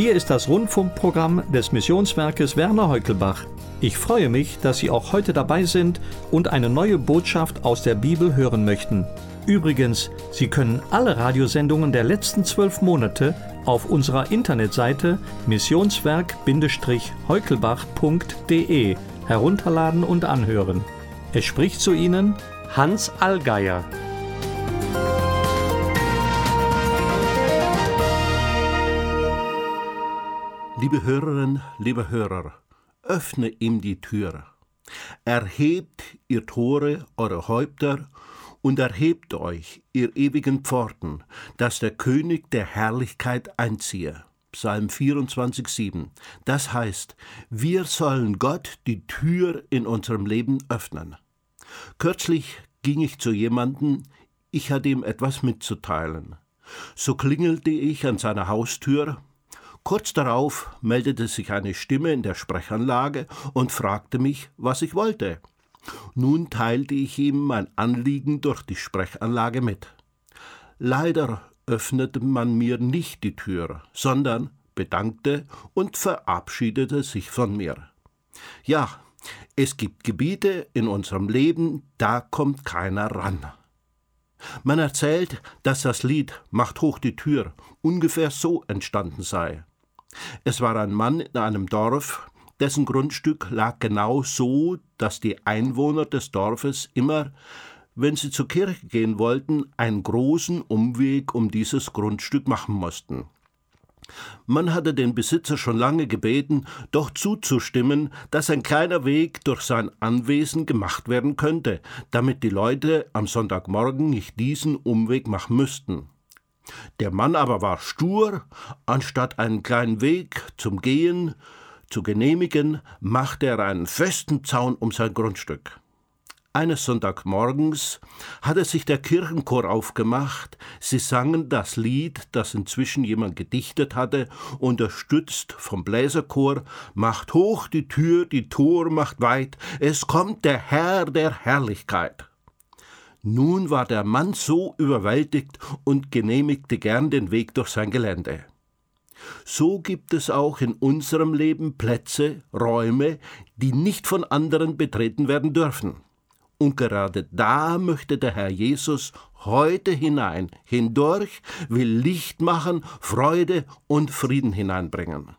Hier ist das Rundfunkprogramm des Missionswerkes Werner Heukelbach. Ich freue mich, dass Sie auch heute dabei sind und eine neue Botschaft aus der Bibel hören möchten. Übrigens, Sie können alle Radiosendungen der letzten 12 Monate auf unserer Internetseite missionswerk-heukelbach.de herunterladen und anhören. Es spricht zu Ihnen Hans Allgeier. Liebe Hörerinnen, liebe Hörer, öffne ihm die Tür. Erhebt, ihr Tore, eure Häupter, und erhebt euch, ihr ewigen Pforten, dass der König der Herrlichkeit einziehe. Psalm 24,7. Das heißt, wir sollen Gott die Tür in unserem Leben öffnen. Kürzlich ging ich zu jemandem, ich hatte ihm etwas mitzuteilen. So klingelte ich an seiner Haustür. Kurz darauf meldete sich eine Stimme in der Sprechanlage und fragte mich, was ich wollte. Nun teilte ich ihm mein Anliegen durch die Sprechanlage mit. Leider öffnete man mir nicht die Tür, sondern bedankte und verabschiedete sich von mir. Ja, es gibt Gebiete in unserem Leben, da kommt keiner ran. Man erzählt, dass das Lied »Macht hoch die Tür« ungefähr so entstanden sei. Es war ein Mann in einem Dorf, dessen Grundstück lag genau so, dass die Einwohner des Dorfes immer, wenn sie zur Kirche gehen wollten, einen großen Umweg um dieses Grundstück machen mussten. Man hatte den Besitzer schon lange gebeten, doch zuzustimmen, dass ein kleiner Weg durch sein Anwesen gemacht werden könnte, damit die Leute am Sonntagmorgen nicht diesen Umweg machen müssten. Der Mann aber war stur, anstatt einen kleinen Weg zum Gehen zu genehmigen, machte er einen festen Zaun um sein Grundstück. Eines Sonntagmorgens hatte sich der Kirchenchor aufgemacht. Sie sangen das Lied, das inzwischen jemand gedichtet hatte, unterstützt vom Bläserchor: »Macht hoch die Tür, die Tor macht weit, es kommt der Herr der Herrlichkeit.« Nun war der Mann so überwältigt und genehmigte gern den Weg durch sein Gelände. So gibt es auch in unserem Leben Plätze, Räume, die nicht von anderen betreten werden dürfen. Und gerade da möchte der Herr Jesus heute hindurch, will Licht machen, Freude und Frieden hineinbringen.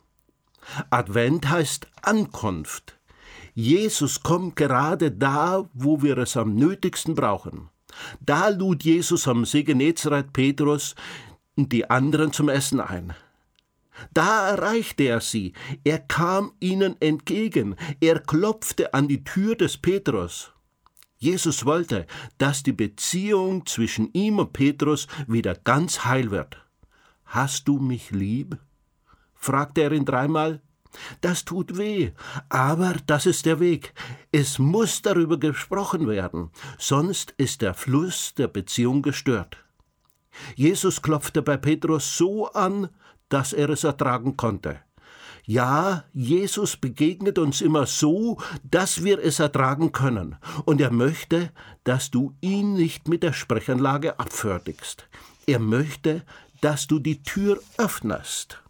Advent heißt Ankunft. Jesus kommt gerade da, wo wir es am nötigsten brauchen. Da lud Jesus am See Genezareth Petrus und die anderen zum Essen ein. Da erreichte er sie, er kam ihnen entgegen, er klopfte an die Tür des Petrus. Jesus wollte, dass die Beziehung zwischen ihm und Petrus wieder ganz heil wird. »Hast du mich lieb?« fragte er ihn dreimal. Das tut weh, aber das ist der Weg. Es muss darüber gesprochen werden, sonst ist der Fluss der Beziehung gestört. Jesus klopfte bei Petrus so an, dass er es ertragen konnte. Ja, Jesus begegnet uns immer so, dass wir es ertragen können. Und er möchte, dass du ihn nicht mit der Sprechanlage abfertigst. Er möchte, dass du die Tür öffnest.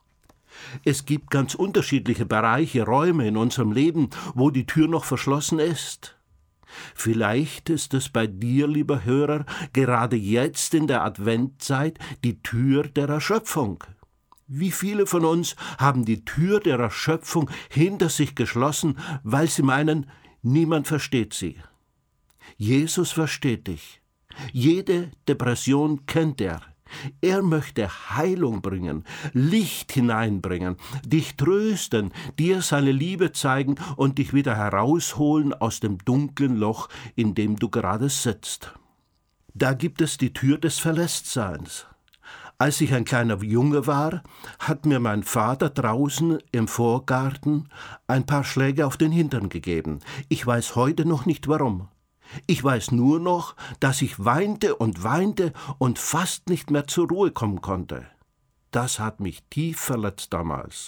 Es gibt ganz unterschiedliche Bereiche, Räume in unserem Leben, wo die Tür noch verschlossen ist. Vielleicht ist es bei dir, lieber Hörer, gerade jetzt in der Adventzeit die Tür der Erschöpfung. Wie viele von uns haben die Tür der Erschöpfung hinter sich geschlossen, weil sie meinen, niemand versteht sie. Jesus versteht dich. Jede Depression kennt er. Er möchte Heilung bringen, Licht hineinbringen, dich trösten, dir seine Liebe zeigen und dich wieder herausholen aus dem dunklen Loch, in dem du gerade sitzt. Da gibt es die Tür des Verlässtseins. Als ich ein kleiner Junge war, hat mir mein Vater draußen im Vorgarten ein paar Schläge auf den Hintern gegeben. Ich weiß heute noch nicht warum. Ich weiß nur noch, dass ich weinte und fast nicht mehr zur Ruhe kommen konnte. Das hat mich tief verletzt damals.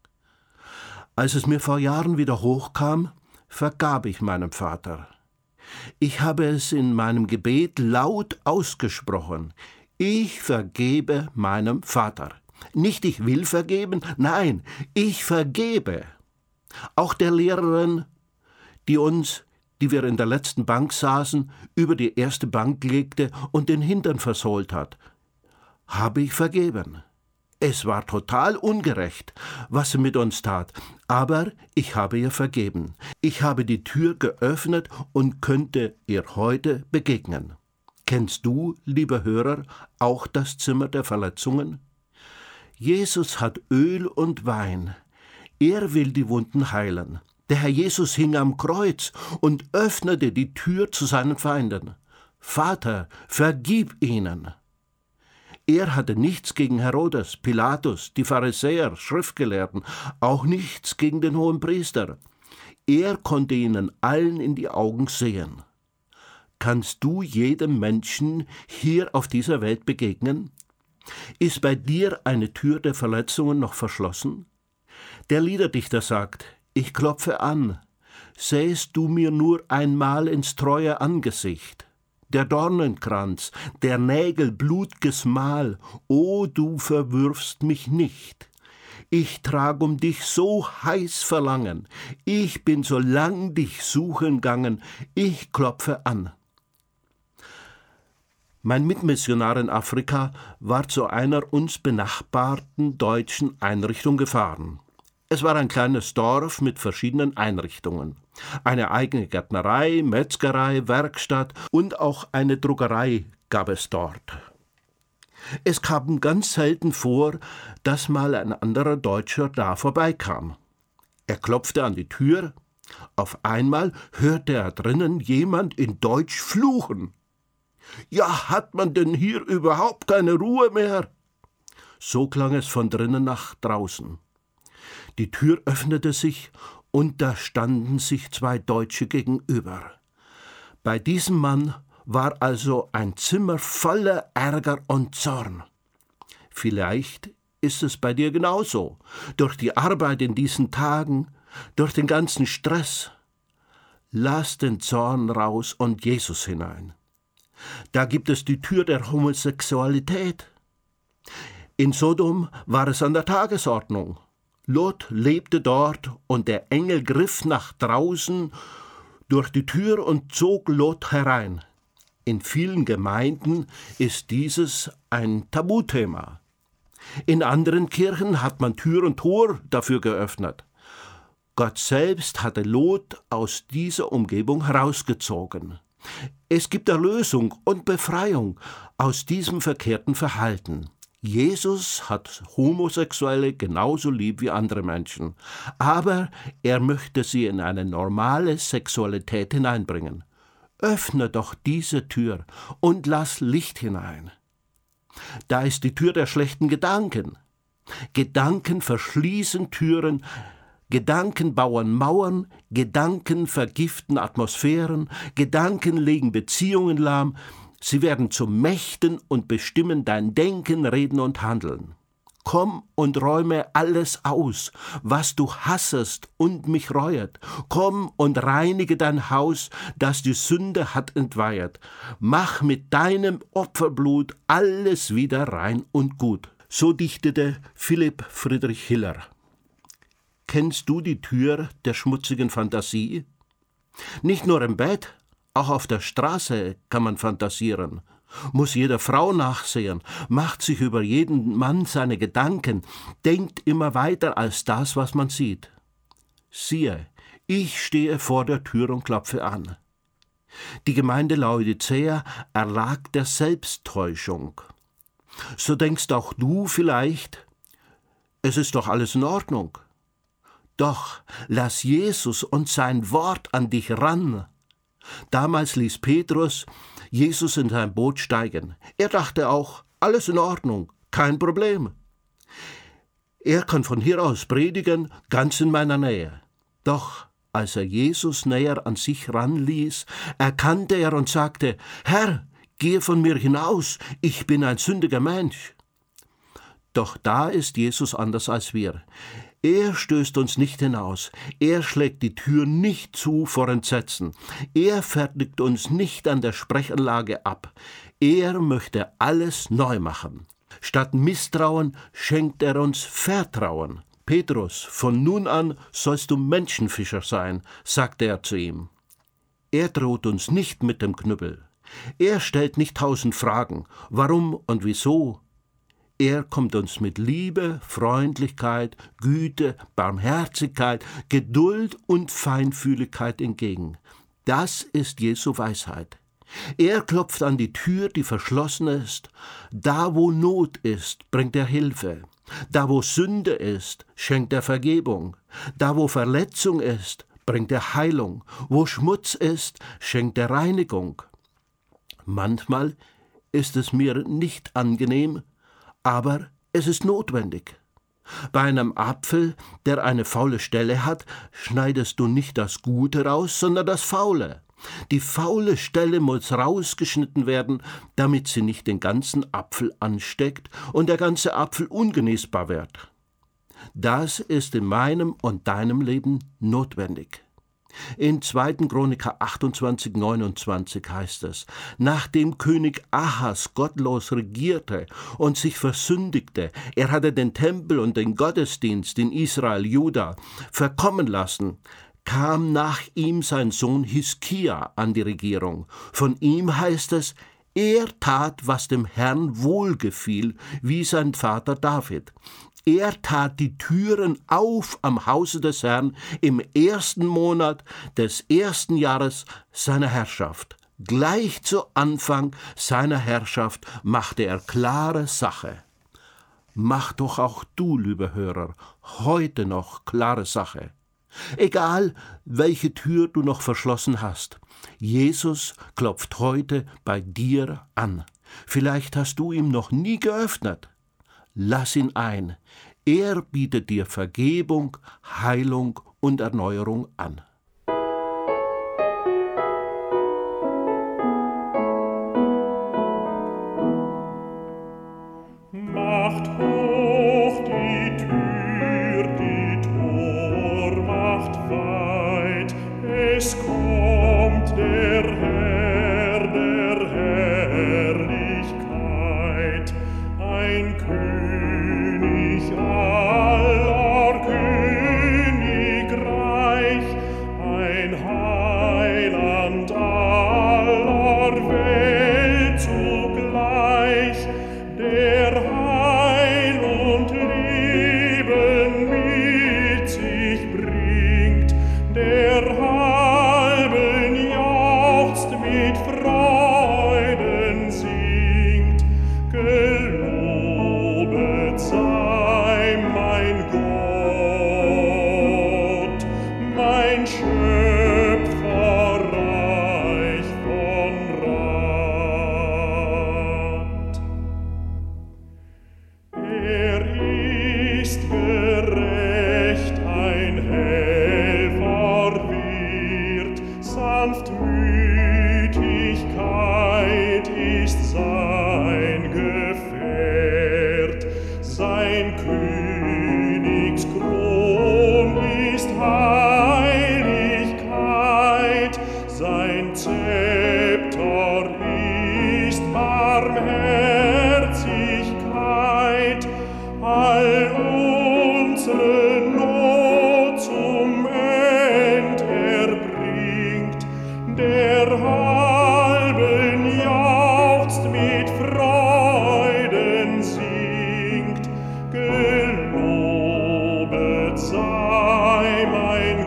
Als es mir vor Jahren wieder hochkam, vergab ich meinem Vater. Ich habe es in meinem Gebet laut ausgesprochen. Ich vergebe meinem Vater. Nicht ich will vergeben, nein, ich vergebe. Auch der Lehrerin, die wir in der letzten Bank saßen, über die erste Bank legte und den Hintern versohlt hat, habe ich vergeben. Es war total ungerecht, was sie mit uns tat, aber ich habe ihr vergeben. Ich habe die Tür geöffnet und könnte ihr heute begegnen. Kennst du, lieber Hörer, auch das Zimmer der Verletzungen? Jesus hat Öl und Wein. Er will die Wunden heilen. Der Herr Jesus hing am Kreuz und öffnete die Tür zu seinen Feinden. Vater, vergib ihnen. Er hatte nichts gegen Herodes, Pilatus, die Pharisäer, Schriftgelehrten, auch nichts gegen den Hohenpriester. Er konnte ihnen allen in die Augen sehen. Kannst du jedem Menschen hier auf dieser Welt begegnen? Ist bei dir eine Tür der Verletzungen noch verschlossen? Der Liederdichter sagt, ich klopfe an, sähst du mir nur einmal ins treue Angesicht. Der Dornenkranz, der Nägel blutges Mal, o du verwirfst mich nicht. Ich trag um dich so heiß Verlangen, ich bin so lang dich suchen gangen, ich klopfe an. Mein Mitmissionar in Afrika war zu einer uns benachbarten deutschen Einrichtung gefahren. Es war ein kleines Dorf mit verschiedenen Einrichtungen. Eine eigene Gärtnerei, Metzgerei, Werkstatt und auch eine Druckerei gab es dort. Es kam ganz selten vor, dass mal ein anderer Deutscher da vorbeikam. Er klopfte an die Tür. Auf einmal hörte er drinnen jemand in Deutsch fluchen. »Ja, hat man denn hier überhaupt keine Ruhe mehr?« So klang es von drinnen nach draußen. Die Tür öffnete sich, und da standen sich zwei Deutsche gegenüber. Bei diesem Mann war also ein Zimmer voller Ärger und Zorn. Vielleicht ist es bei dir genauso. Durch die Arbeit in diesen Tagen, durch den ganzen Stress. Lass den Zorn raus und Jesus hinein. Da gibt es die Tür der Homosexualität. In Sodom war es an der Tagesordnung. Lot lebte dort und der Engel griff nach draußen durch die Tür und zog Lot herein. In vielen Gemeinden ist dieses ein Tabuthema. In anderen Kirchen hat man Tür und Tor dafür geöffnet. Gott selbst hatte Lot aus dieser Umgebung herausgezogen. Es gibt Erlösung und Befreiung aus diesem verkehrten Verhalten. Jesus hat Homosexuelle genauso lieb wie andere Menschen, aber er möchte sie in eine normale Sexualität hineinbringen. Öffne doch diese Tür und lass Licht hinein. Da ist die Tür der schlechten Gedanken. Gedanken verschließen Türen, Gedanken bauen Mauern, Gedanken vergiften Atmosphären, Gedanken legen Beziehungen lahm, sie werden zu Mächten und bestimmen dein Denken, Reden und Handeln. Komm und räume alles aus, was du hassest und mich reuet. Komm und reinige dein Haus, das die Sünde hat entweihet. Mach mit deinem Opferblut alles wieder rein und gut. So dichtete Philipp Friedrich Hiller. Kennst du die Tür der schmutzigen Fantasie? Nicht nur im Bett, auch auf der Straße kann man fantasieren. Muss jeder Frau nachsehen, macht sich über jeden Mann seine Gedanken, denkt immer weiter als das, was man sieht. Siehe, ich stehe vor der Tür und klopfe an. Die Gemeinde Laodicea erlag der Selbsttäuschung. So denkst auch du vielleicht, es ist doch alles in Ordnung. Doch lass Jesus und sein Wort an dich ran. Damals ließ Petrus Jesus in sein Boot steigen. Er dachte auch, alles in Ordnung, kein Problem. Er kann von hier aus predigen, ganz in meiner Nähe. Doch als er Jesus näher an sich ranließ, erkannte er und sagte, Herr, gehe von mir hinaus, ich bin ein sündiger Mensch. Doch da ist Jesus anders als wir. Er stößt uns nicht hinaus, er schlägt die Tür nicht zu vor Entsetzen, er fertigt uns nicht an der Sprechanlage ab, er möchte alles neu machen. Statt Misstrauen schenkt er uns Vertrauen. Petrus, von nun an sollst du Menschenfischer sein, sagte er zu ihm. Er droht uns nicht mit dem Knüppel. Er stellt nicht 1000 Fragen, warum und wieso. Er kommt uns mit Liebe, Freundlichkeit, Güte, Barmherzigkeit, Geduld und Feinfühligkeit entgegen. Das ist Jesu Weisheit. Er klopft an die Tür, die verschlossen ist. Da, wo Not ist, bringt er Hilfe. Da, wo Sünde ist, schenkt er Vergebung. Da, wo Verletzung ist, bringt er Heilung. Wo Schmutz ist, schenkt er Reinigung. Manchmal ist es mir nicht angenehm, aber es ist notwendig. Bei einem Apfel, der eine faule Stelle hat, schneidest du nicht das Gute raus, sondern das Faule. Die faule Stelle muss rausgeschnitten werden, damit sie nicht den ganzen Apfel ansteckt und der ganze Apfel ungenießbar wird. Das ist in meinem und deinem Leben notwendig. In 2. Chroniker 28, 29 heißt es, nachdem König Ahas gottlos regierte und sich versündigte, er hatte den Tempel und den Gottesdienst in Israel, Juda, verkommen lassen, kam nach ihm sein Sohn Hiskia an die Regierung. Von ihm heißt es, er tat, was dem Herrn wohlgefiel, wie sein Vater David. Er tat die Türen auf am Hause des Herrn im 1. Monat des 1. Jahres seiner Herrschaft. Gleich zu Anfang seiner Herrschaft machte er klare Sache. Mach doch auch du, lieber Hörer, heute noch klare Sache. Egal, welche Tür du noch verschlossen hast, Jesus klopft heute bei dir an. Vielleicht hast du ihm noch nie geöffnet. Lass ihn ein. Er bietet dir Vergebung, Heilung und Erneuerung an. Macht hoch die Tür, die Tor macht weit, es kommt der Herr der Herrlichkeit, ein König aller Königreich, ein Heiland aller Welt zugleich, der Heil und Leben mit sich bringt, der halben jauchzt mit Freuden singt. Gelobet sei mein Gott, mein Schöpfer reich von Rat. Er ist gerecht, ein Helfer wird, Sanftmütigkeit ist sein Gefährt, sein Königskron ist Heiligkeit, sein Zepter ist Barmherzigkeit, all unsere Not zum End erbringt, der halben jauchzt mit Freuden singt. Gelobet sei mein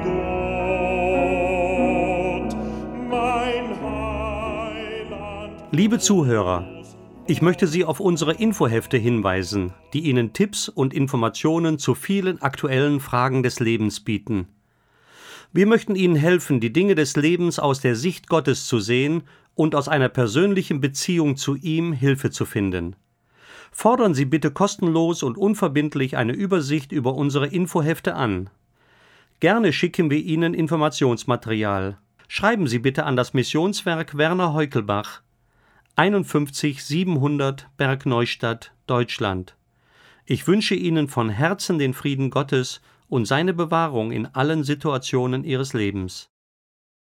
Gott, mein Heiland. Liebe Zuhörer, ich möchte Sie auf unsere Infohefte hinweisen, die Ihnen Tipps und Informationen zu vielen aktuellen Fragen des Lebens bieten. Wir möchten Ihnen helfen, die Dinge des Lebens aus der Sicht Gottes zu sehen und aus einer persönlichen Beziehung zu ihm Hilfe zu finden. Fordern Sie bitte kostenlos und unverbindlich eine Übersicht über unsere Infohefte an. Gerne schicken wir Ihnen Informationsmaterial. Schreiben Sie bitte an das Missionswerk Werner Heukelbach, 51 700 Bergneustadt, Deutschland. Ich wünsche Ihnen von Herzen den Frieden Gottes und seine Bewahrung in allen Situationen Ihres Lebens.